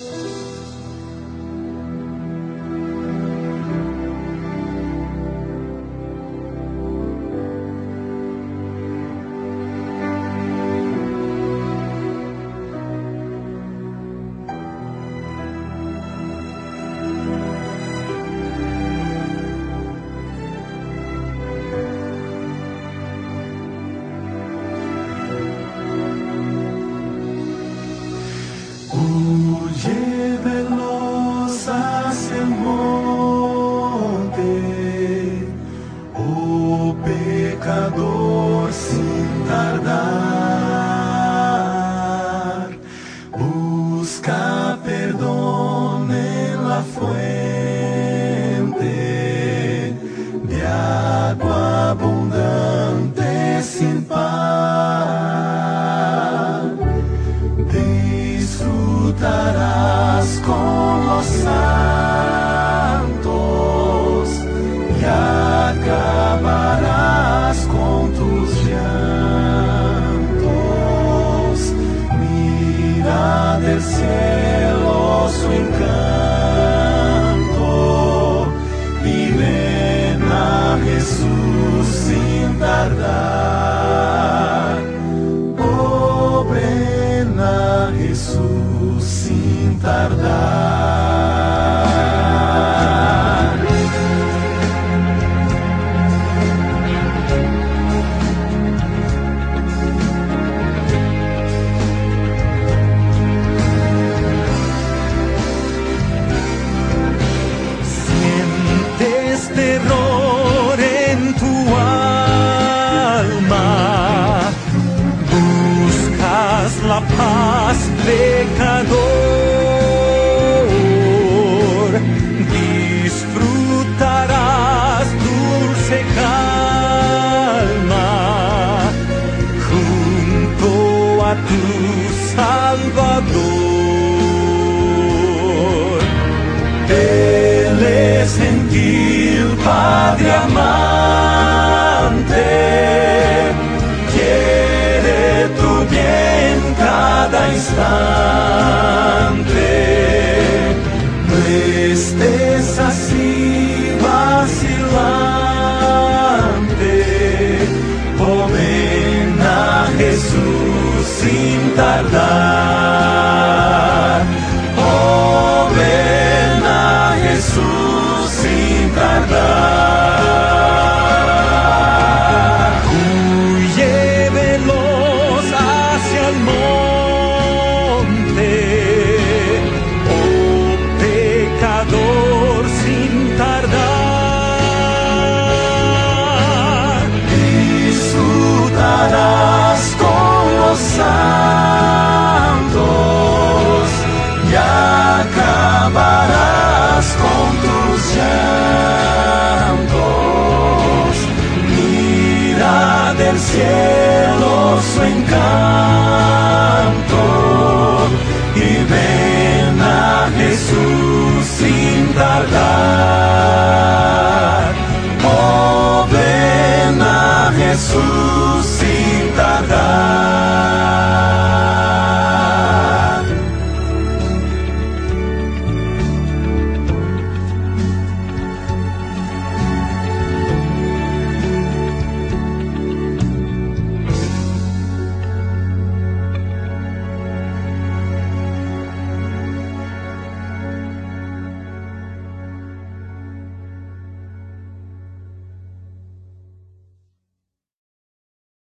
Huye veloz hacia el monte, oh pecador, sin tardar. Busca perdón en la fuente de agua abundante sin par. Disfrutarás con los santos y acabarás con tus llantos. Mira del cielo su encanto y ven a Jesús sin tardar. Oh, ven a Jesús sin tardar. Sientes terror en tu alma, buscas la paz, pecador, disfrutarás dulce calma junto a tu Salvador. Él es gentil, Padre amante, quiere tu bien cada instante. No estés así vacilante, oh, ven a Jesús sin tardar.